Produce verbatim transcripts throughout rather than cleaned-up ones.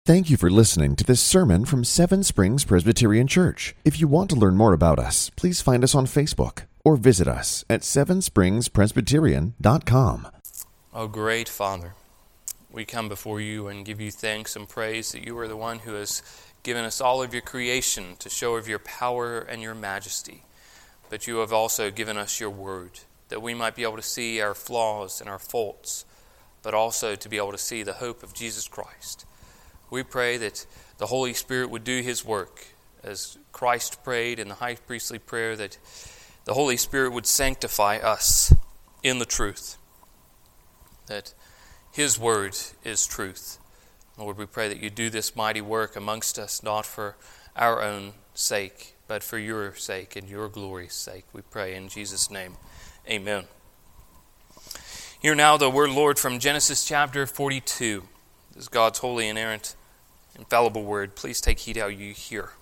Thank you for listening to this sermon from Seven Springs Presbyterian Church. If you want to learn more about us, please find us on Facebook or visit us at seven springs presbyterian dot com. Oh, great Father, we come before you and give you thanks and praise that you are the one who has given us all of your creation to show of your power and your majesty. But you have also given us your word, that we might be able to see our flaws and our faults, but also to be able to see the hope of Jesus Christ. We pray that the Holy Spirit would do his work, as Christ prayed in the high priestly prayer, that the Holy Spirit would sanctify us in the truth, that his word is truth. Lord, we pray that you do this mighty work amongst us, not for our own sake, but for your sake and your glory's sake. We pray in Jesus' name. Amen. Hear now the word, Lord, from Genesis chapter forty-two. This is God's holy, inerrant, infallible word. Please take heed how you hear.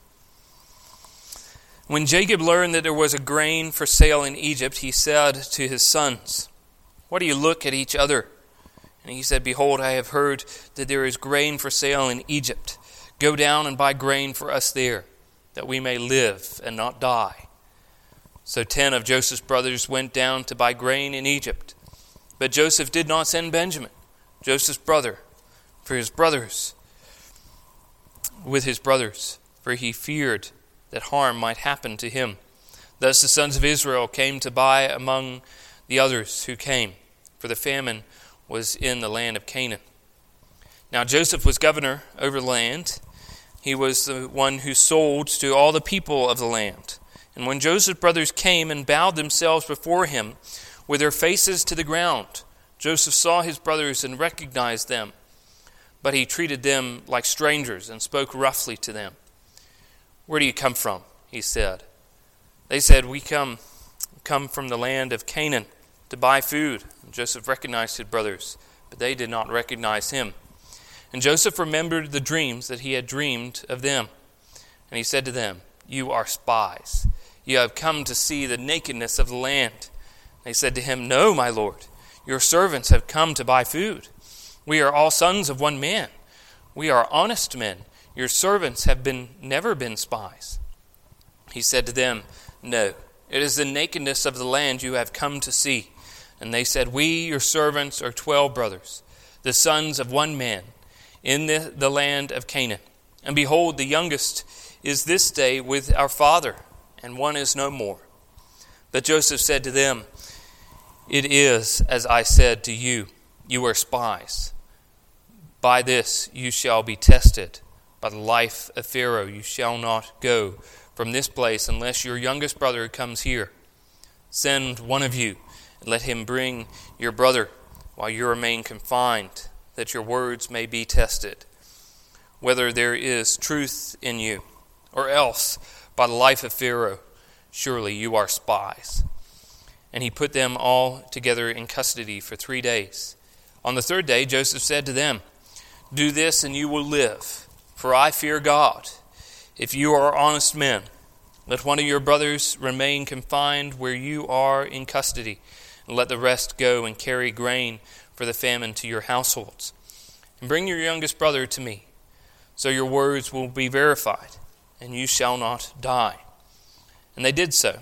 When Jacob learned that there was a grain for sale in Egypt, he said to his sons, "Why do you look at each other?" And he said, "Behold, I have heard that there is grain for sale in Egypt. Go down and buy grain for us there, that we may live and not die." So ten of Joseph's brothers went down to buy grain in Egypt. But Joseph did not send Benjamin, Joseph's brother, for his brothers, with his brothers, for he feared that harm might happen to him. Thus the sons of Israel came to buy among the others who came, for the famine was in the land of Canaan. Now Joseph was governor over the land. He was the one who sold to all the people of the land. And when Joseph's brothers came and bowed themselves before him with their faces to the ground, Joseph saw his brothers and recognized them. But he treated them like strangers and spoke roughly to them. "Where do you come from?" he said. They said, "We come, come from the land of Canaan to buy food." And Joseph recognized his brothers, but they did not recognize him. And Joseph remembered the dreams that he had dreamed of them. And he said to them, "You are spies. You have come to see the nakedness of the land." They said to him, "No, my lord, your servants have come to buy food. We are all sons of one man. We are honest men. Your servants have been never been spies." He said to them, "No, it is the nakedness of the land you have come to see." And they said, "We, your servants, are twelve brothers, the sons of one man, in the, the land of Canaan. And behold, the youngest is this day with our father, and one is no more." But Joseph said to them, "It is as I said to you, you are spies. By this you shall be tested. By the life of Pharaoh you shall not go from this place unless your youngest brother comes here. Send one of you, and let him bring your brother while you remain confined, that your words may be tested, whether there is truth in you. Or else, by the life of Pharaoh, surely you are spies." And he put them all together in custody for three days. On the third day, Joseph said to them, "Do this and you will live, for I fear God. If you are honest men, let one of your brothers remain confined where you are in custody, and let the rest go and carry grain for the famine to your households. And bring your youngest brother to me, so your words will be verified, and you shall not die." And they did so.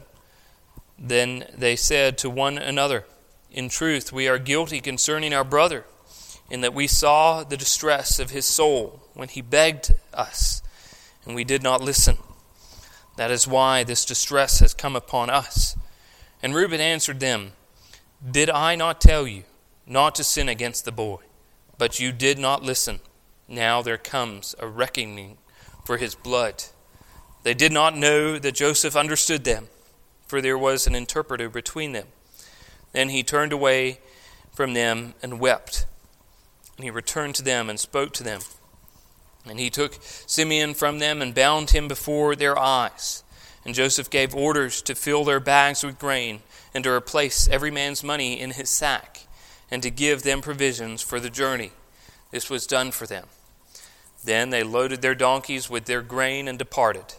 Then they said to one another, "In truth, we are guilty concerning our brother, in that we saw the distress of his soul when he begged us, and we did not listen. That is why this distress has come upon us." And Reuben answered them, "Did I not tell you not to sin against the boy? But you did not listen. Now there comes a reckoning for his blood." They did not know that Joseph understood them, for there was an interpreter between them. Then he turned away from them and wept. And he returned to them and spoke to them. And he took Simeon from them and bound him before their eyes. And Joseph gave orders to fill their bags with grain, and to replace every man's money in his sack, and to give them provisions for the journey. This was done for them. Then they loaded their donkeys with their grain and departed.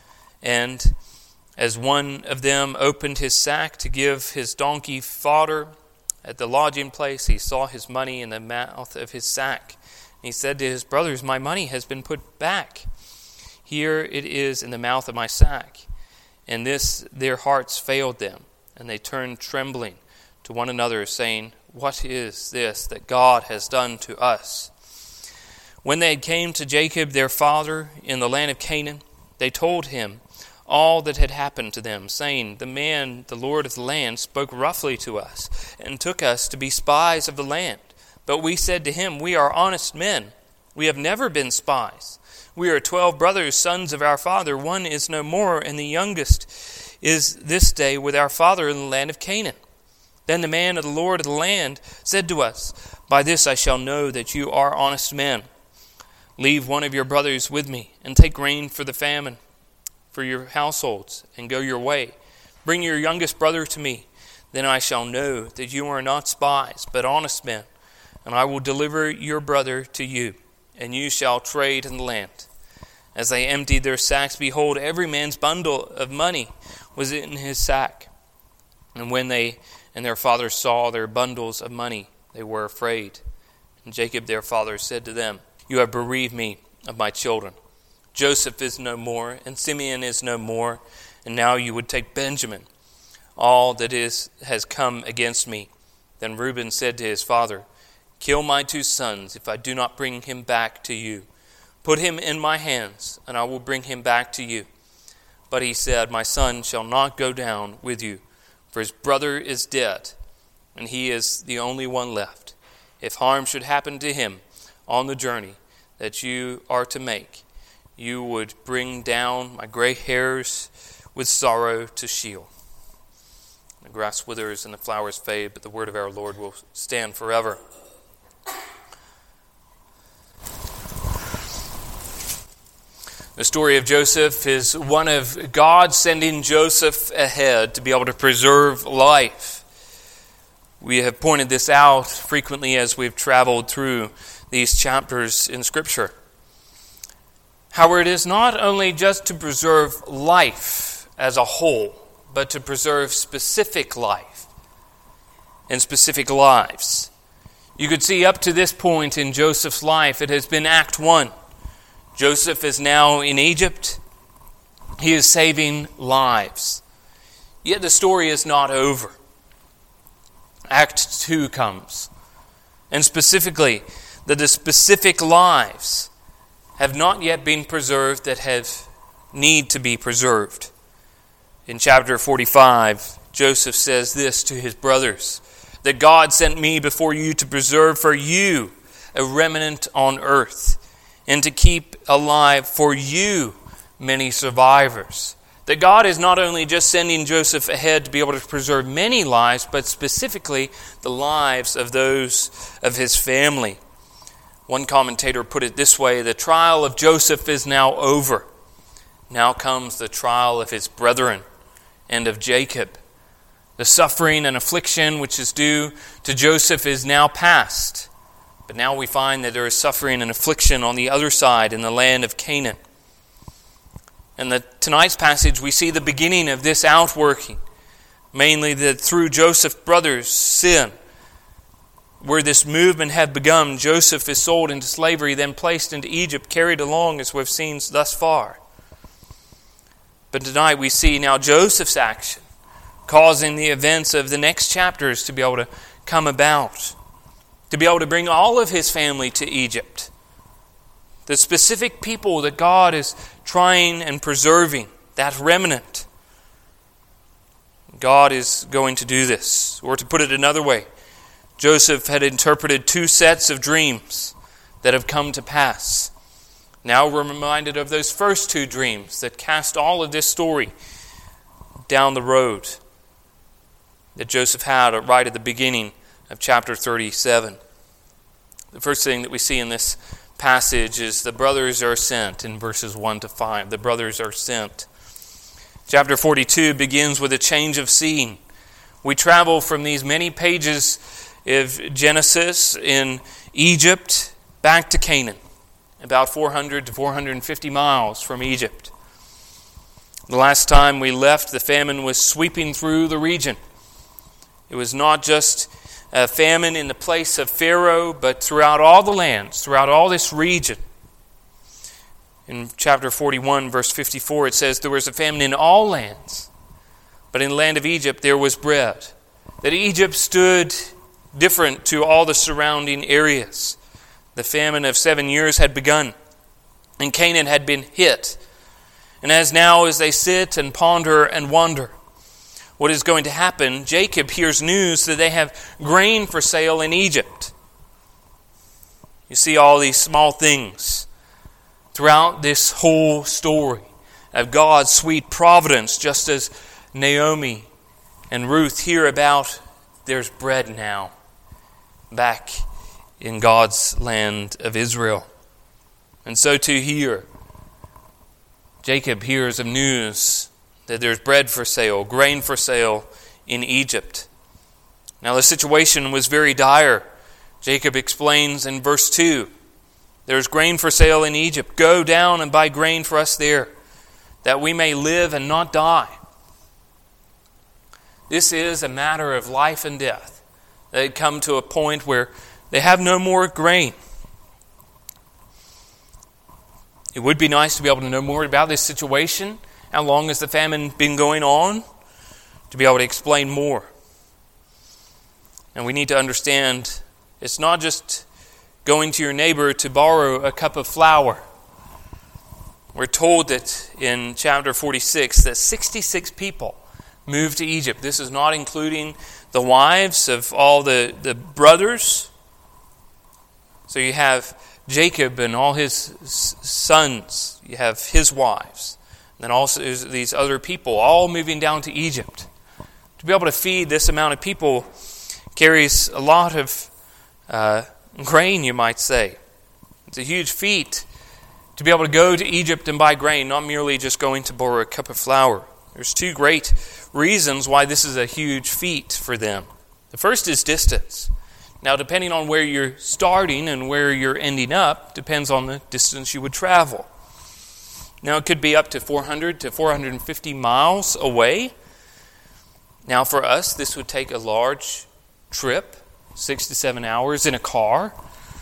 And as one of them opened his sack to give his donkey fodder at the lodging place, he saw his money in the mouth of his sack. He said to his brothers, "My money has been put back. Here it is in the mouth of my sack." And this their hearts failed them, and they turned trembling to one another, saying, "What is this that God has done to us?" When they came to Jacob their father in the land of Canaan, they told him all that had happened to them, saying, "The man, the Lord of the land, spoke roughly to us, and took us to be spies of the land. But we said to him, 'We are honest men. We have never been spies. We are twelve brothers, sons of our father. One is no more, and the youngest is this day with our father in the land of Canaan.' Then the man of the Lord of the land said to us, 'By this I shall know that you are honest men. Leave one of your brothers with me, and take grain for the famine for your households, and go your way. Bring your youngest brother to me. Then I shall know that you are not spies, but honest men. And I will deliver your brother to you, and you shall trade in the land.' As they emptied their sacks, behold, every man's bundle of money was in his sack. And when they and their father saw their bundles of money, they were afraid. And Jacob their father said to them, 'You have bereaved me of my children. Joseph is no more, and Simeon is no more, and now you would take Benjamin. All that is has come against me.' Then Reuben said to his father, 'Kill my two sons if I do not bring him back to you. Put him in my hands, and I will bring him back to you.' But he said, 'My son shall not go down with you, for his brother is dead, and he is the only one left. If harm should happen to him on the journey that you are to make, you would bring down my gray hairs with sorrow to Sheol.' The grass withers and the flowers fade, but the word of our Lord will stand forever." The story of Joseph is one of God sending Joseph ahead to be able to preserve life. We have pointed this out frequently as we've traveled through these chapters in Scripture. However, it is not only just to preserve life as a whole, but to preserve specific life and specific lives. You could see up to this point in Joseph's life, it has been Act one. Joseph is now in Egypt. He is saving lives. Yet the story is not over. Act two comes. And specifically, that the specific lives have not yet been preserved that have need to be preserved. In chapter forty-five, Joseph says this to his brothers, "That God sent me before you to preserve for you a remnant on earth, and to keep alive for you many survivors." That God is not only just sending Joseph ahead to be able to preserve many lives, but specifically the lives of those of his family. One commentator put it this way: the trial of Joseph is now over. Now comes the trial of his brethren and of Jacob. The suffering and affliction which is due to Joseph is now past. But now we find that there is suffering and affliction on the other side in the land of Canaan. In the, tonight's passage, we see the beginning of this outworking. Mainly that through Joseph's brothers' sin, where this movement had begun, Joseph is sold into slavery, then placed into Egypt, carried along as we've seen thus far. But tonight we see now Joseph's action, causing the events of the next chapters to be able to come about. To be able to bring all of his family to Egypt. The specific people that God is trying and preserving, that remnant. God is going to do this. Or to put it another way, Joseph had interpreted two sets of dreams that have come to pass. Now we're reminded of those first two dreams that cast all of this story down the road that Joseph had right at the beginning of chapter thirty-seven. The first thing that we see in this passage is the brothers are sent in verses one to five. The brothers are sent. Chapter forty-two begins with a change of scene. We travel from these many pages of Genesis in Egypt back to Canaan, about four hundred to four hundred fifty miles from Egypt. The last time we left, the famine was sweeping through the region. It was not just a famine in the place of Pharaoh, but throughout all the lands, throughout all this region. In chapter forty-one, verse fifty-four, it says, there was a famine in all lands, but in the land of Egypt there was bread. That Egypt stood different to all the surrounding areas. The famine of seven years had begun, and Canaan had been hit. And as now, as they sit and ponder and wonder what is going to happen, Jacob hears news that they have grain for sale in Egypt. You see all these small things throughout this whole story of God's sweet providence, just as Naomi and Ruth hear about there's bread now back in God's land of Israel. And so too here, Jacob hears of news that there's bread for sale, grain for sale in Egypt. Now the situation was very dire. Jacob explains in verse two, there's grain for sale in Egypt. Go down and buy grain for us there, that we may live and not die. This is a matter of life and death. They had come to a point where they have no more grain. It would be nice to be able to know more about this situation. How long has the famine been going on? To be able to explain more. And we need to understand it's not just going to your neighbor to borrow a cup of flour. We're told that in chapter forty-six that sixty-six people moved to Egypt. This is not including the wives of all the, the brothers. So you have Jacob and all his sons. You have his wives. And then also these other people all moving down to Egypt. To be able to feed this amount of people carries a lot of uh, grain, you might say. It's a huge feat to be able to go to Egypt and buy grain, not merely just going to borrow a cup of flour. There's two great reasons why this is a huge feat for them. The first is distance. Now, depending on where you're starting and where you're ending up, depends on the distance you would travel. Now, it could be up to four hundred to four hundred fifty miles away. Now, for us, this would take a large trip, six to seven hours in a car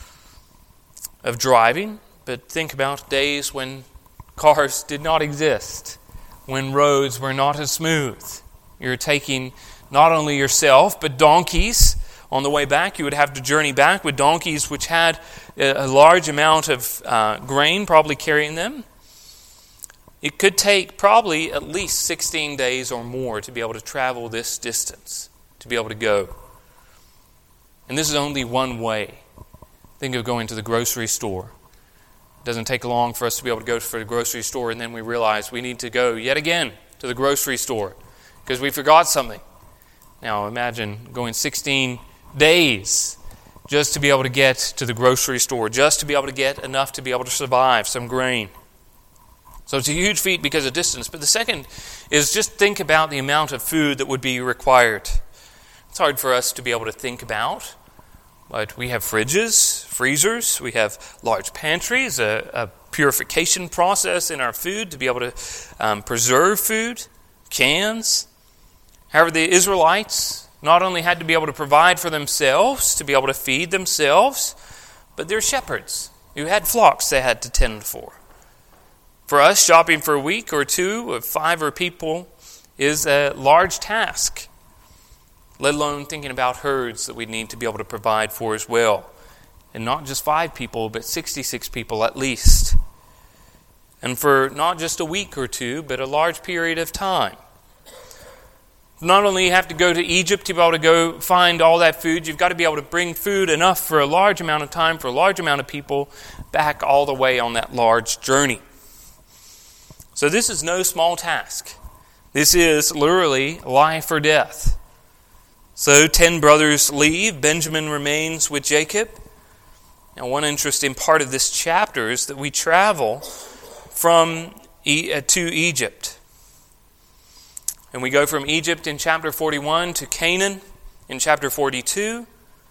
of driving. But think about days when cars did not exist, when roads were not as smooth. You're taking not only yourself, but donkeys. On the way back, you would have to journey back with donkeys which had a large amount of uh, grain probably carrying them. It could take probably at least sixteen days or more to be able to travel this distance, to be able to go. And this is only one way. Think of going to the grocery store. It doesn't take long for us to be able to go to the grocery store, and then we realize we need to go yet again to the grocery store because we forgot something. Now imagine going sixteen days just to be able to get to the grocery store, just to be able to get enough to be able to survive some grain. So it's a huge feat because of distance. But the second is just think about the amount of food that would be required. It's hard for us to be able to think about, but we have fridges, freezers, we have large pantries, a, a purification process in our food to be able to um, preserve food, cans. However, the Israelites not only had to be able to provide for themselves, to be able to feed themselves, but they're shepherds who had flocks they had to tend for. For us, shopping for a week or two of five or people is a large task, let alone thinking about herds that we need to be able to provide for as well. And not just five people, but sixty-six people at least. And for not just a week or two, but a large period of time. Not only you have to go to Egypt to be able to go find all that food, you've got to be able to bring food enough for a large amount of time, for a large amount of people, back all the way on that large journey. So this is no small task. This is literally life or death. So ten brothers leave. Benjamin remains with Jacob. Now one interesting part of this chapter is that we travel from e- uh, to Egypt. And we go from Egypt in chapter forty-one to Canaan in chapter forty-two.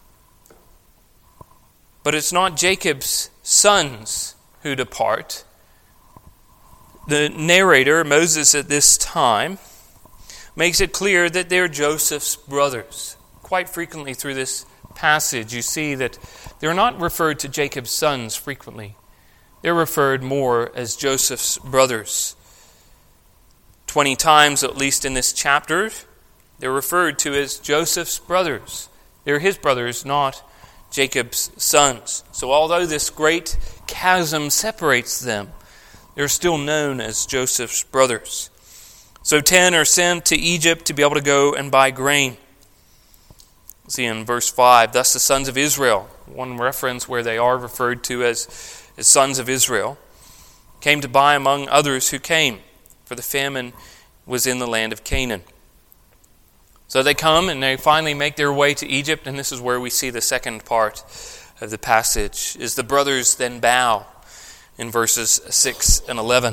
But it's not Jacob's sons who depart. The narrator, Moses at this time, makes it clear that they're Joseph's brothers. Quite frequently through this passage, you see that they're not referred to Jacob's sons frequently. They're referred more as Joseph's brothers. Twenty times, at least in this chapter, they're referred to as Joseph's brothers. They're his brothers, not Jacob's sons. So although this great chasm separates them, they're still known as Joseph's brothers. So ten are sent to Egypt to be able to go and buy grain. See in verse five, thus the sons of Israel, one reference where they are referred to as, as sons of Israel, came to buy among others who came, for the famine was in the land of Canaan. So they come and they finally make their way to Egypt, and this is where we see the second part of the passage, is the brothers then bow in verses six and eleven.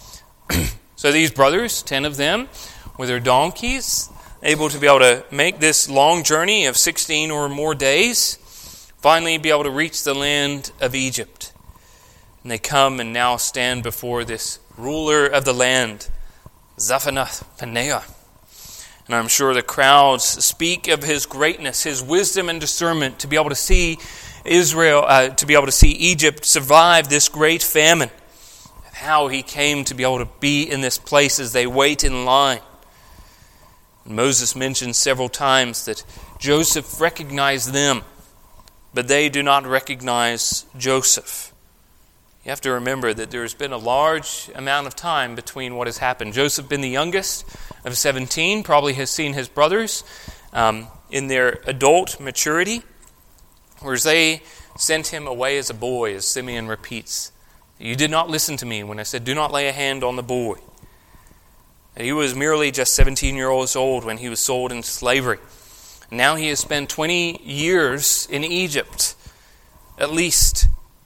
So these brothers, ten of them, with their donkeys, able to be able to make this long journey of sixteen or more days, finally be able to reach the land of Egypt. And they come and now stand before this ruler of the land, Zaphenath-Paneah. And I'm sure the crowds speak of his greatness, his wisdom and discernment to be able to see Israel, uh, to be able to see Egypt survive this great famine. How he came to be able to be in this place as they wait in line. And Moses mentions several times that Joseph recognized them, but they do not recognize Joseph. You have to remember that there has been a large amount of time between what has happened. Joseph, being the youngest of seventeen, probably has seen his brothers um, in their adult maturity, whereas they sent him away as a boy, as Simeon repeats. You did not listen to me when I said, do not lay a hand on the boy. And he was merely just seventeen years old when he was sold into slavery. Now he has spent twenty years in Egypt, at least.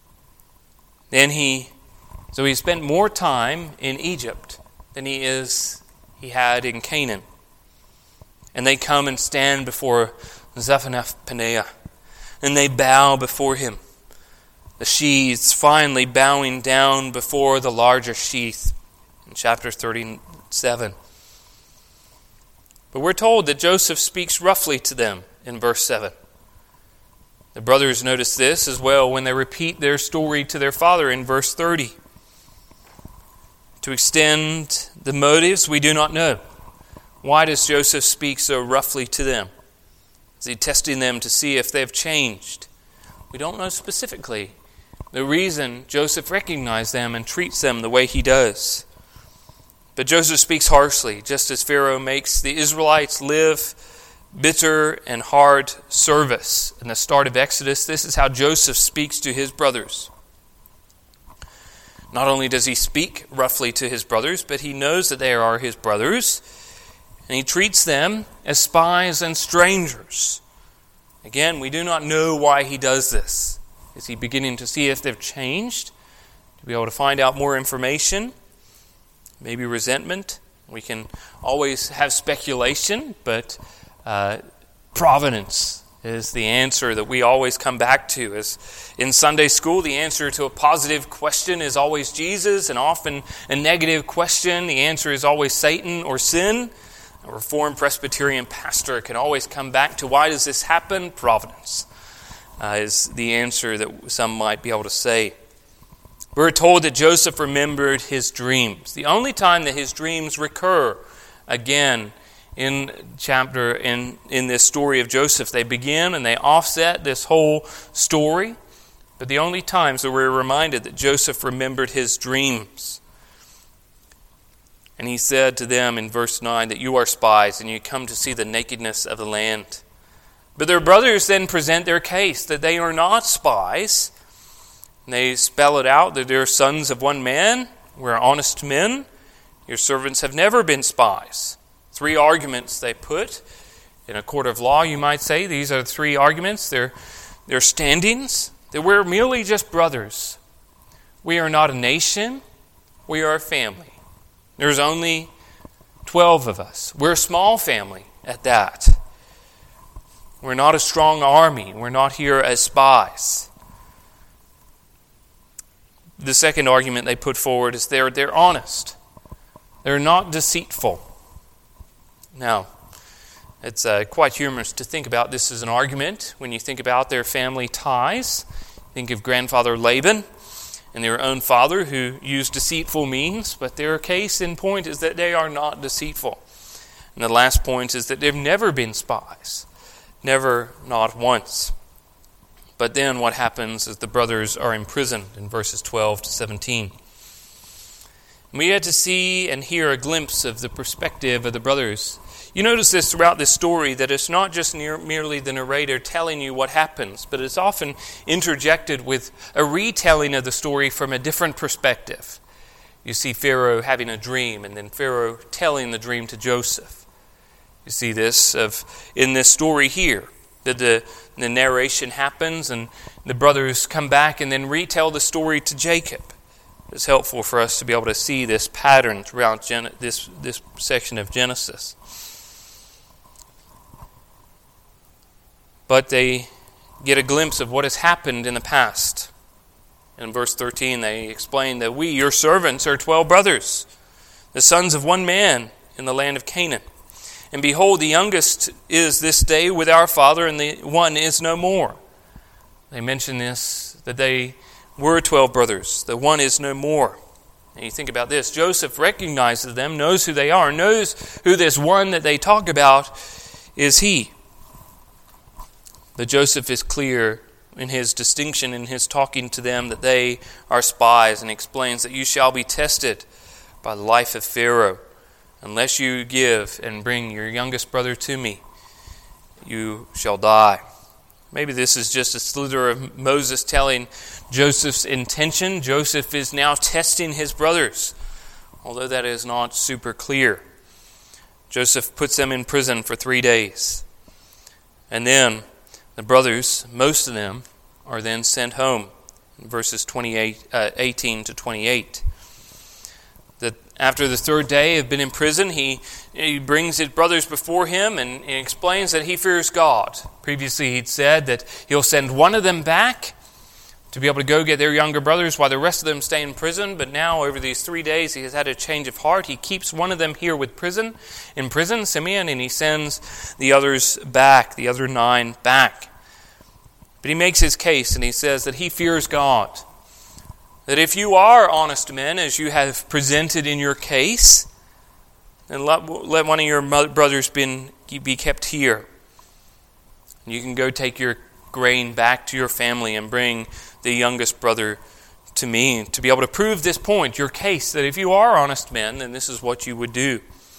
Then he, so he spent more time in Egypt than he is he had in Canaan. And they come and stand before Zaphenath-Paneah, and they bow before him. The sheaths finally bowing down before the larger sheath in chapter thirty-seven. But we're told that Joseph speaks roughly to them in verse seven. The brothers notice this as well when they repeat their story to their father in verse thirty. To extend the motives, we do not know. Why does Joseph speak so roughly to them? Is he testing them to see if they have changed? We don't know specifically the reason Joseph recognized them and treats them the way he does. But Joseph speaks harshly, just as Pharaoh makes the Israelites live bitter and hard service. In the start of Exodus, this is how Joseph speaks to his brothers. Not only does he speak roughly to his brothers, but he knows that they are his brothers, and he treats them as spies and strangers. Again, we do not know why he does this. Is he beginning to see if they've changed? To be able to find out more information? Maybe resentment? We can always have speculation, but uh, providence is the answer that we always come back to. As in Sunday school, the answer to a positive question is always Jesus, and often a negative question, the answer is always Satan or sin. A Reformed Presbyterian pastor can always come back to why does this happen? Providence uh, is the answer that some might be able to say. We're told that Joseph remembered his dreams. The only time that his dreams recur again in chapter in, in this story of Joseph. They begin and they offset this whole story. But the only times that we're reminded that Joseph remembered his dreams. And he said to them in verse nine that you are spies and you come to see the nakedness of the land. But their brothers then present their case that they are not spies. And they spell it out that they're sons of one man. We're honest men. Your servants have never been spies. Three arguments they put. In a court of law, you might say, these are the three arguments. They're, they're standings. That we're merely just brothers. We are not a nation. We are a family. There's only twelve of us. We're a small family at that. We're not a strong army. We're not here as spies. The second argument they put forward is they're, they're honest. They're not deceitful. Now, It's uh, quite humorous to think about this as an argument when you think about their family ties. Think of grandfather Laban and their own father who used deceitful means, but their case in point is that they are not deceitful. And the last point is that they've never been spies. Never, not once. But then what happens is the brothers are imprisoned in verses twelve to seventeen. We get to see and hear a glimpse of the perspective of the brothers. You notice this throughout this story, that it's not just near, merely the narrator telling you what happens, but it's often interjected with a retelling of the story from a different perspective. You see Pharaoh having a dream, and then Pharaoh telling the dream to Joseph. You see this of in this story here, that the, the narration happens, and the brothers come back and then retell the story to Jacob. It's helpful for us to be able to see this pattern throughout Gen- this, this section of Genesis. But they get a glimpse of what has happened in the past. In verse thirteen, they explain that we, your servants, are twelve brothers, the sons of one man in the land of Canaan. And behold, the youngest is this day with our father, and the one is no more. They mention this, that they were twelve brothers. The one is no more. And you think about this. Joseph recognizes them, knows who they are, knows who this one that they talk about is he. But Joseph is clear in his distinction, in his talking to them, that they are spies, and explains that you shall be tested by the life of Pharaoh. Unless you give and bring your youngest brother to me, you shall die. Maybe this is just a slither of Moses telling Joseph's intention. Joseph is now testing his brothers, although that is not super clear. Joseph puts them in prison for three days. And then the brothers, most of them, are then sent home. In verses twenty-eight, uh, eighteen to twenty-eight. That after the third day of being in prison, he, he brings his brothers before him and, and explains that he fears God. Previously he'd said that he'll send one of them back to be able to go get their younger brothers while the rest of them stay in prison. But now, over these three days, he has had a change of heart. He keeps one of them here with prison, in prison, Simeon, and he sends the others back, the other nine back. But he makes his case, and he says that he fears God. That if you are honest men, as you have presented in your case, then let, let one of your brothers be, be kept here. You can go take your grain back to your family and bring the youngest brother to me to be able to prove this point, your case, that if you are honest men, then this is what you would do.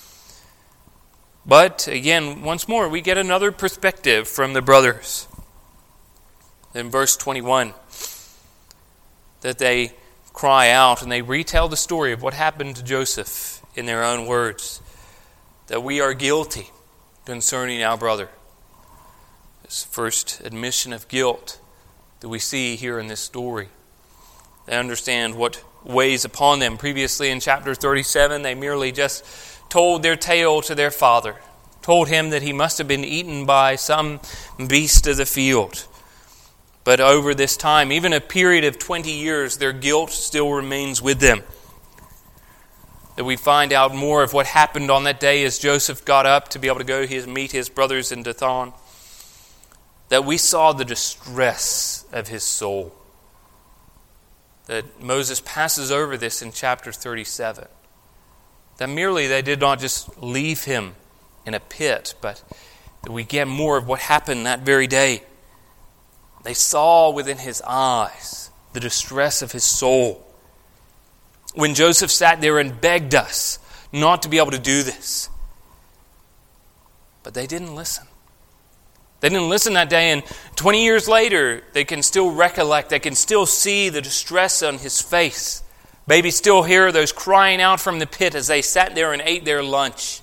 But again, once more, we get another perspective from the brothers. In verse twenty-one, that they cry out and they retell the story of what happened to Joseph in their own words, that we are guilty concerning our brother. This first admission of guilt that we see here in this story. They understand what weighs upon them. Previously in chapter thirty-seven, they merely just told their tale to their father, told him that he must have been eaten by some beast of the field. But over this time, even a period of twenty years, their guilt still remains with them. That we find out more of what happened on that day as Joseph got up to be able to go meet his brothers in Dothan. That we saw the distress of his soul. That Moses passes over this in chapter thirty-seven. That merely they did not just leave him in a pit, but that we get more of what happened that very day. They saw within his eyes the distress of his soul. When Joseph sat there and begged us not to be able to do this. But they didn't listen. They didn't listen that day, and twenty years later, they can still recollect, they can still see the distress on his face. Maybe still hear those crying out from the pit as they sat there and ate their lunch.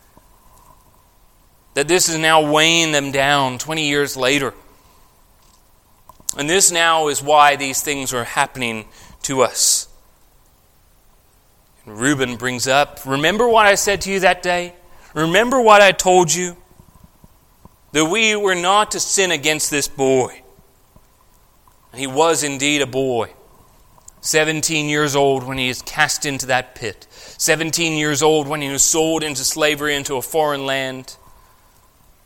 That this is now weighing them down twenty years later. And this now is why these things are happening to us. And Reuben brings up, remember what I said to you that day? Remember what I told you? That we were not to sin against this boy. He was indeed a boy. seventeen years old when he is cast into that pit. seventeen years old when he was sold into slavery into a foreign land.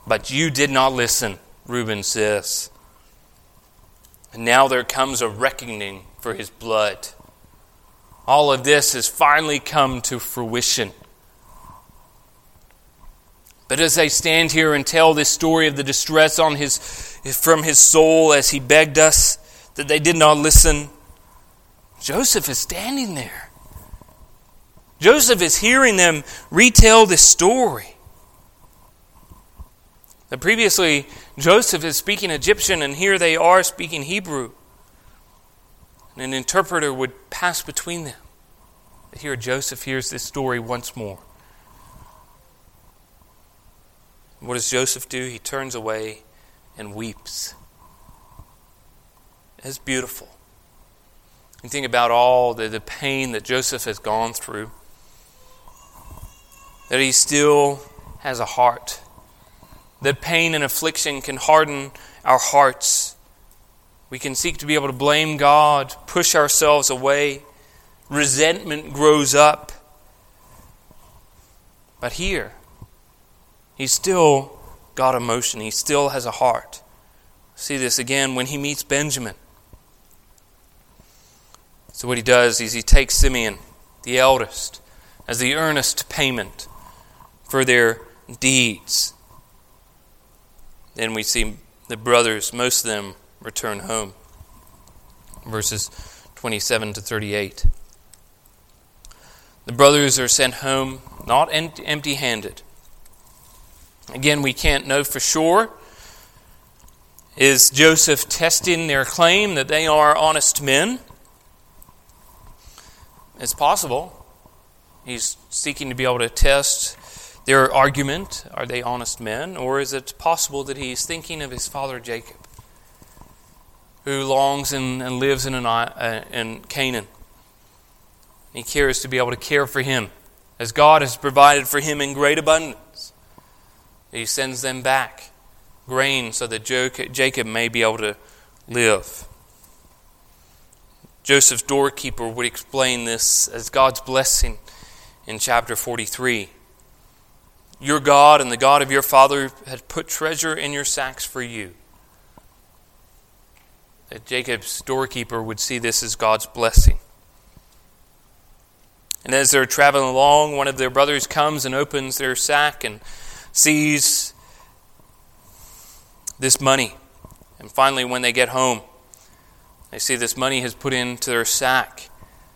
But you did not listen, Reuben says. And now there comes a reckoning for his blood. All of this has finally come to fruition. But as they stand here and tell this story of the distress on his, from his soul as he begged us that they did not listen, Joseph is standing there. Joseph is hearing them retell this story. Now previously, Joseph is speaking Egyptian, and here they are speaking Hebrew. And an interpreter would pass between them. But here Joseph hears this story once more. What does Joseph do? He turns away and weeps. It's beautiful. You think about all the, the pain that Joseph has gone through. That he still has a heart. That pain and affliction can harden our hearts. We can seek to be able to blame God, push ourselves away. Resentment grows up. But here, he's still got emotion. He still has a heart. See this again when he meets Benjamin. So what he does is he takes Simeon, the eldest, as the earnest payment for their deeds. Then we see the brothers, most of them, return home. Verses twenty-seven to thirty-eight. The brothers are sent home, not empty-handed. Again, we can't know for sure. Is Joseph testing their claim that they are honest men? It's possible. He's seeking to be able to test their argument. Are they honest men? Or is it possible that he's thinking of his father Jacob, who longs in, and lives in, an, uh, in Canaan? He cares to be able to care for him, as God has provided for him in great abundance. He sends them back grain so that Jacob may be able to live. Joseph's doorkeeper would explain this as God's blessing in chapter forty-three. Your God and the God of your father had put treasure in your sacks for you. That Jacob's doorkeeper would see this as God's blessing. And as they're traveling along, one of their brothers comes and opens their sack and sees this money. And finally, when they get home, they see this money has put into their sack.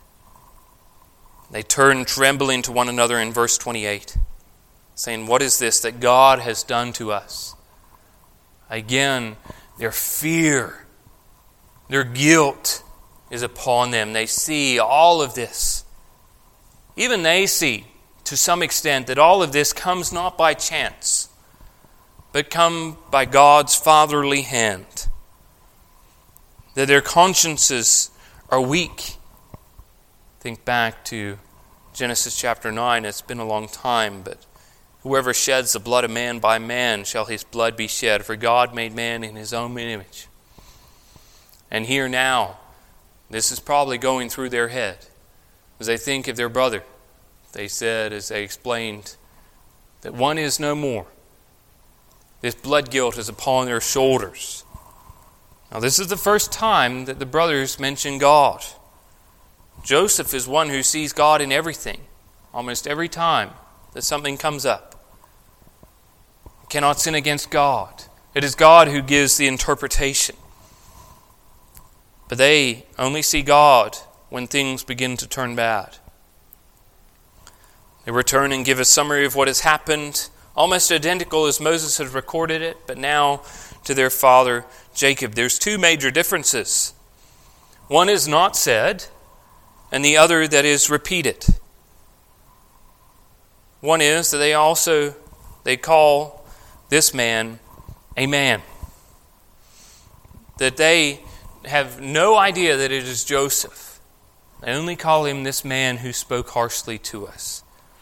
They turn trembling to one another in verse twenty-eight, saying, "What is this that God has done to us?" Again, their fear, their guilt is upon them. They see all of this. Even they see, to some extent, that all of this comes not by chance, but come by God's fatherly hand. That their consciences are weak. Think back to Genesis chapter nine. It's been a long time, but whoever sheds the blood of man, by man shall his blood be shed, for God made man in his own image. And here now, this is probably going through their head as they think of their brother. They said, as they explained, that one is no more. This blood guilt is upon their shoulders. Now this is the first time that the brothers mention God. Joseph is one who sees God in everything, almost every time that something comes up. You cannot sin against God. It is God who gives the interpretation. But they only see God when things begin to turn bad. They return and give a summary of what has happened, almost identical as Moses had recorded it, but now to their father Jacob. There's two major differences. One is not said, and the other that is repeated. One is that they also, they call this man a man. That they have no idea that it is Joseph. They only call him this man who spoke harshly to us.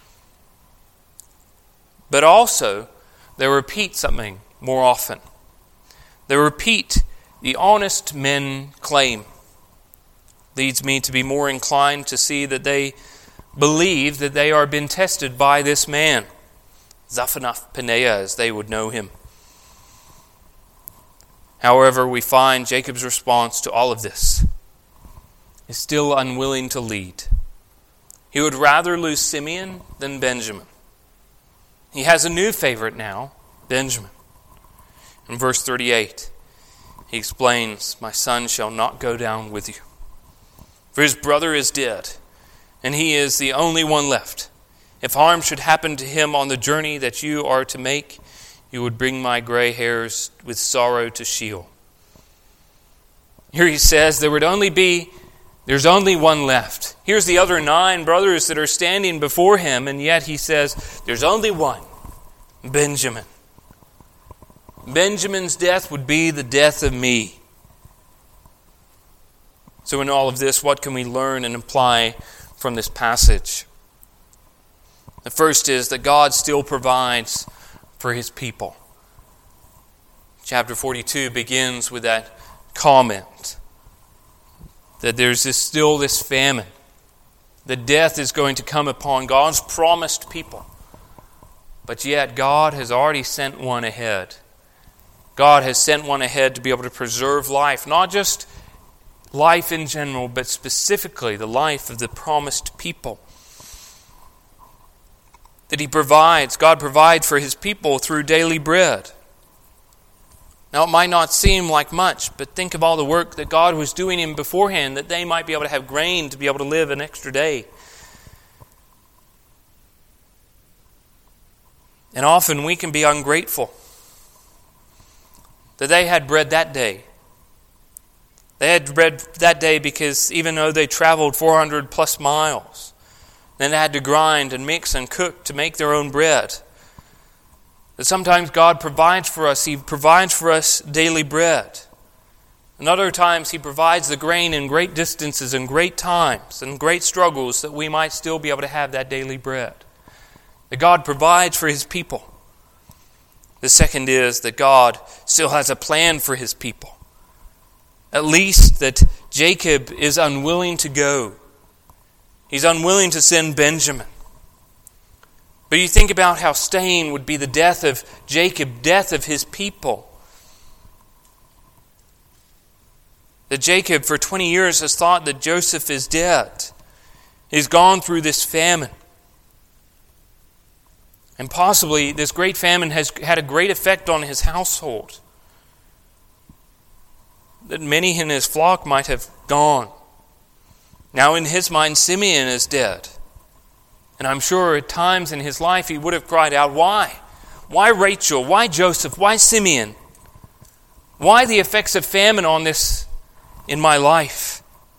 But also, they repeat something more often. They repeat the honest men claim. Leads me to be more inclined to see that they believe that they are being tested by this man, Zaphenath Paneah, as they would know him. However, we find Jacob's response to all of this is still unwilling to lead. He would rather lose Simeon than Benjamin. He has a new favorite now, Benjamin. In verse thirty-eight, he explains, "My son shall not go down with you. For his brother is dead, and he is the only one left. If harm should happen to him on the journey that you are to make, you would bring my gray hairs with sorrow to Sheol." Here he says there would only be, there's only one left. Here's the other nine brothers that are standing before him, and yet he says there's only one, Benjamin. Benjamin's death would be the death of me. So in all of this, what can we learn and apply from this passage? The first is that God still provides for his people. Chapter forty-two begins with that comment that there's this, still this famine. The death is going to come upon God's promised people. But yet God has already sent one ahead. God has sent one ahead to be able to preserve life, not just life in general, but specifically the life of the promised people. That he provides, God provides for his people through daily bread. Now it might not seem like much, but think of all the work that God was doing in beforehand, that they might be able to have grain to be able to live an extra day. And often we can be ungrateful that they had bread that day. They had bread that day because even though they traveled four hundred plus miles, then they had to grind and mix and cook to make their own bread. That sometimes God provides for us. He provides for us daily bread. And other times He provides the grain in great distances and great times and great struggles that we might still be able to have that daily bread. That God provides for His people. The second is that God still has a plan for His people. At least that Jacob is unwilling to go. He's unwilling to send Benjamin. But you think about how staying would be the death of Jacob, death of his people. That Jacob for twenty years has thought that Joseph is dead. He's gone through this famine. And possibly this great famine has had a great effect on his household. That many in his flock might have gone. Now in his mind, Simeon is dead. And I'm sure at times in his life he would have cried out, why? Why Rachel? Why Joseph? Why Simeon? Why the effects of famine on this in my life?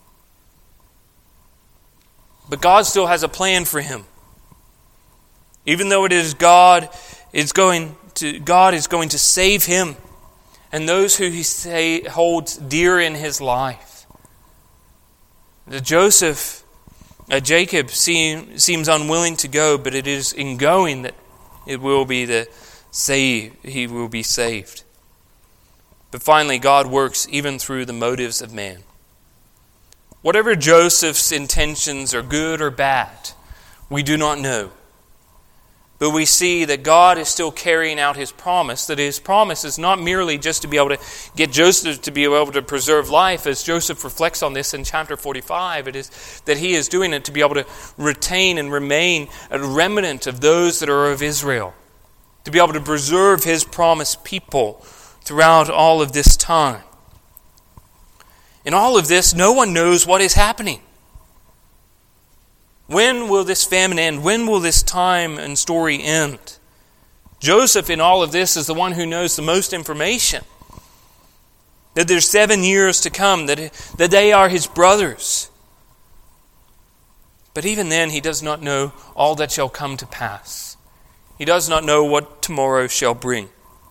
But God still has a plan for him. Even though it is God is going to God is going to save him and those who he say holds dear in his life. The Joseph, uh, Jacob seem, seems unwilling to go, but it is in going that it will be the save. He will be saved. But finally, God works even through the motives of man. Whatever Joseph's intentions are good or bad, we do not know. But we see that God is still carrying out His promise, that His promise is not merely just to be able to get Joseph to be able to preserve life, as Joseph reflects on this in chapter forty-five. It is that he is doing it to be able to retain and remain a remnant of those that are of Israel, to be able to preserve His promised people throughout all of this time. In all of this, no one knows what is happening. When will this famine end? When will this time and story end? Joseph in all of this is the one who knows the most information. That there's seven years to come, that, that they are his brothers. But even then he does not know all that shall come to pass. He does not know what tomorrow shall bring.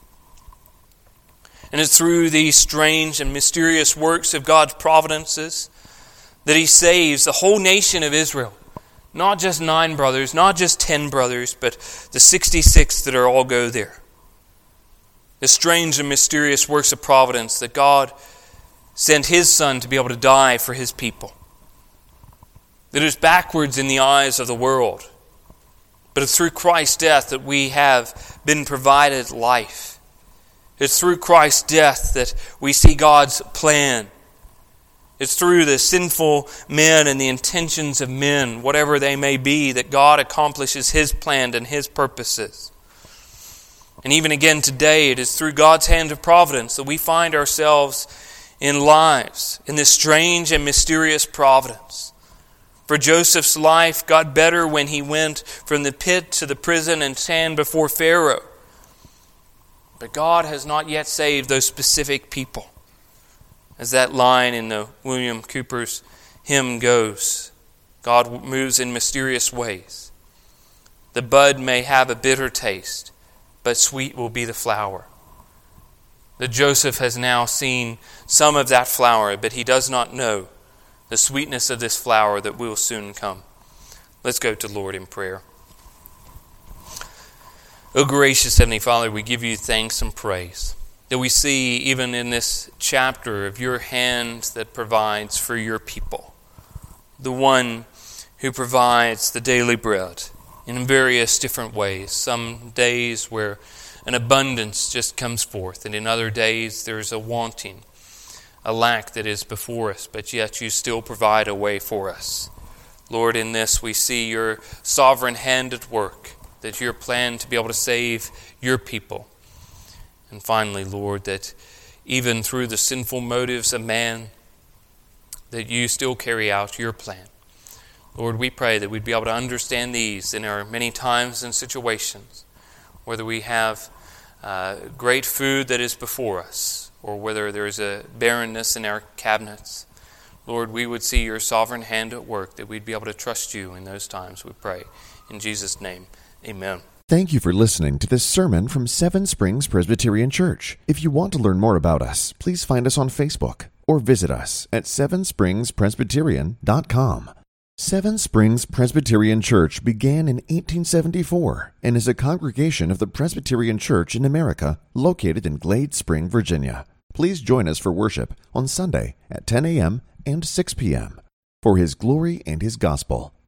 And it's through these strange and mysterious works of God's providences that He saves the whole nation of Israel. Not just nine brothers, not just ten brothers, but the sixty-six that are all go there. The strange and mysterious works of providence that God sent His Son to be able to die for His people. That is backwards in the eyes of the world. But it's through Christ's death that we have been provided life. It's through Christ's death that we see God's plan. It's through the sinful men and the intentions of men, whatever they may be, that God accomplishes His plan and His purposes. And even again today, it is through God's hand of providence that we find ourselves in lives, in this strange and mysterious providence. For Joseph's life got better when he went from the pit to the prison and stand before Pharaoh. But God has not yet saved those specific people. As that line in the William Cooper's hymn goes, God moves in mysterious ways. The bud may have a bitter taste, but sweet will be the flower. That Joseph has now seen some of that flower, but he does not know the sweetness of this flower that will soon come. Let's go to the Lord in prayer. O gracious Heavenly Father, we give you thanks and praise that we see even in this chapter of your hand that provides for your people. The one who provides the daily bread in various different ways. Some days where an abundance just comes forth, and in other days there's a wanting, a lack that is before us, but yet you still provide a way for us. Lord, in this we see your sovereign hand at work, that your plan to be able to save your people. And finally, Lord, that even through the sinful motives of man, that you still carry out your plan. Lord, we pray that we'd be able to understand these in our many times and situations, whether we have uh, great food that is before us, or whether there is a barrenness in our cabinets. Lord, we would see your sovereign hand at work, that we'd be able to trust you in those times, we pray. In Jesus' name, amen. Thank you for listening to this sermon from Seven Springs Presbyterian Church. If you want to learn more about us, please find us on Facebook or visit us at seven springs presbyterian dot com. Seven Springs Presbyterian Church began in eighteen seventy-four and is a congregation of the Presbyterian Church in America located in Glade Spring, Virginia. Please join us for worship on Sunday at ten a.m. and six p.m. for His glory and His gospel.